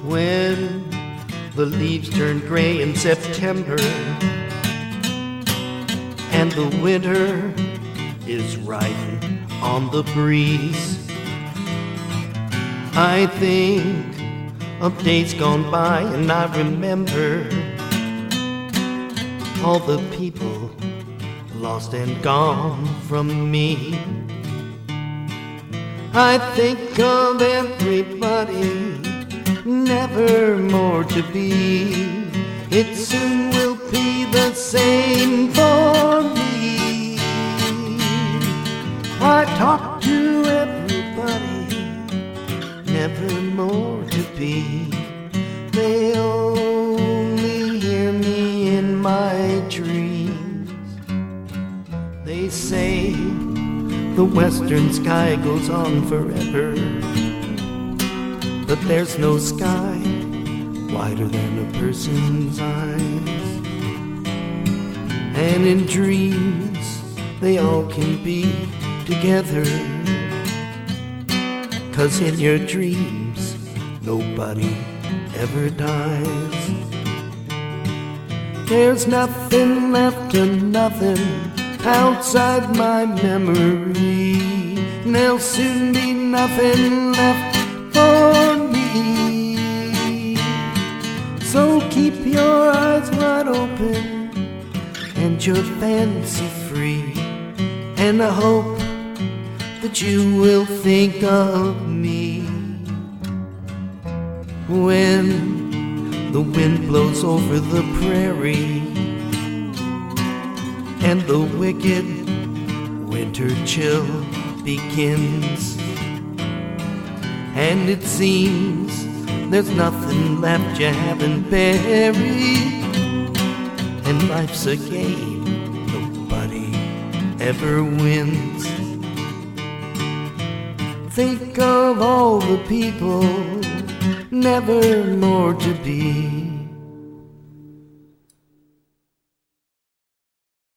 When the leaves turn gray in September and the winter is right on the breeze, I think of days gone by and I remember all the people lost and gone from me. I think of everybody never more to be. It soon will be the same for me. I talk to everybody never more to be. They only hear me in my dreams. They say the western sky goes on forever, but there's no sky wider than a person's eyes. And in dreams they all can be together, 'cause in your dreams nobody ever dies. There's nothing left and nothing outside my memory. There'll soon be nothing left for me. So keep your eyes wide open and your fancy free, and I hope that you will think of me when the wind blows over the prairie and the wicked winter chill begins, and it seems there's nothing left you haven't buried, and life's a game nobody ever wins. Think of all the people never more to be.